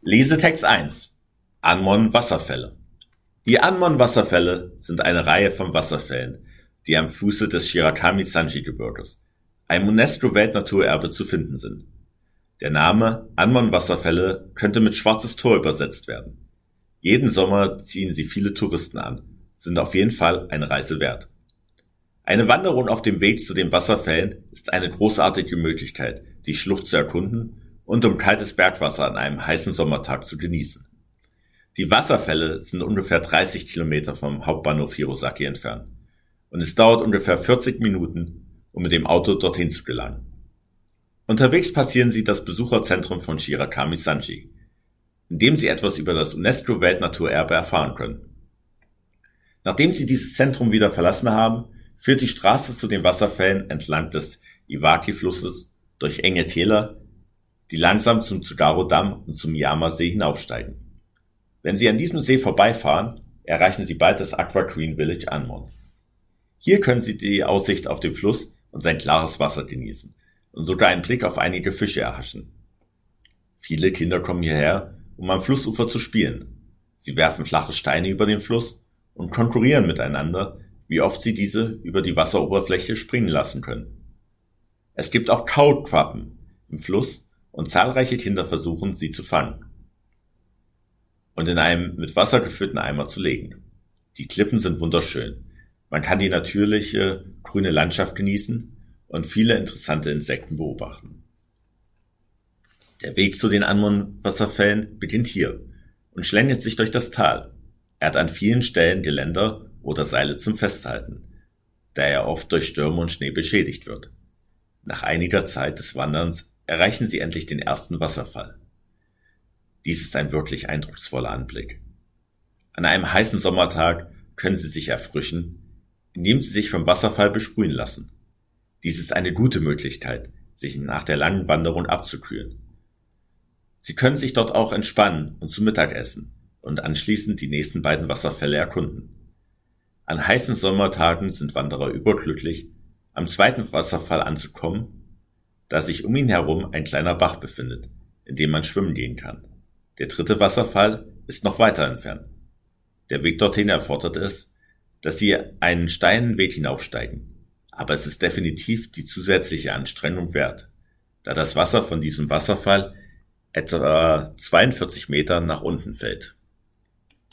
Lesetext 1: Anmon-Wasserfälle. Die Anmon-Wasserfälle sind eine Reihe von Wasserfällen, die am Fuße des Shirakami-Sanji-Gebirges, einem UNESCO-Weltnaturerbe, zu finden sind. Der Name Anmon-Wasserfälle könnte mit Schwarzes Tor übersetzt werden. Jeden Sommer ziehen sie viele Touristen an, sind auf jeden Fall eine Reise wert. Eine Wanderung auf dem Weg zu den Wasserfällen ist eine großartige Möglichkeit, die Schlucht zu erkunden und um kaltes Bergwasser an einem heißen Sommertag zu genießen. Die Wasserfälle sind ungefähr 30 Kilometer vom Hauptbahnhof Hirosaki entfernt und es dauert ungefähr 40 Minuten, um mit dem Auto dorthin zu gelangen. Unterwegs passieren sie das Besucherzentrum von Shirakami-Sanji, in dem sie etwas über das UNESCO-Weltnaturerbe erfahren können. Nachdem sie dieses Zentrum wieder verlassen haben, führt die Straße zu den Wasserfällen entlang des Iwaki-Flusses durch enge Täler, die langsam zum Tsugaru-Damm und zum Miyama-See hinaufsteigen. Wenn Sie an diesem See vorbeifahren, erreichen Sie bald das Aqua Green Village Anmon. Hier können Sie die Aussicht auf den Fluss und sein klares Wasser genießen und sogar einen Blick auf einige Fische erhaschen. Viele Kinder kommen hierher, um am Flussufer zu spielen. Sie werfen flache Steine über den Fluss und konkurrieren miteinander, wie oft sie diese über die Wasseroberfläche springen lassen können. Es gibt auch Kaulquappen im Fluss und zahlreiche Kinder versuchen, sie zu fangen und in einem mit Wasser gefüllten Eimer zu legen. Die Klippen sind wunderschön. Man kann die natürliche grüne Landschaft genießen und viele interessante Insekten beobachten. Der Weg zu den Anmon-Wasserfällen beginnt hier und schlängelt sich durch das Tal. Er hat an vielen Stellen Geländer oder Seile zum Festhalten, da er oft durch Stürme und Schnee beschädigt wird. Nach einiger Zeit des Wanderns erreichen sie endlich den ersten Wasserfall. Dies ist ein wirklich eindrucksvoller Anblick. An einem heißen Sommertag können sie sich erfrischen, indem sie sich vom Wasserfall besprühen lassen. Dies ist eine gute Möglichkeit, sich nach der langen Wanderung abzukühlen. Sie können sich dort auch entspannen und zu Mittag essen und anschließend die nächsten beiden Wasserfälle erkunden. An heißen Sommertagen sind Wanderer überglücklich, am zweiten Wasserfall anzukommen, da sich um ihn herum ein kleiner Bach befindet, in dem man schwimmen gehen kann. Der dritte Wasserfall ist noch weiter entfernt. Der Weg dorthin erfordert es, dass sie einen steilen Weg hinaufsteigen, aber es ist definitiv die zusätzliche Anstrengung wert, da das Wasser von diesem Wasserfall etwa 42 Meter nach unten fällt.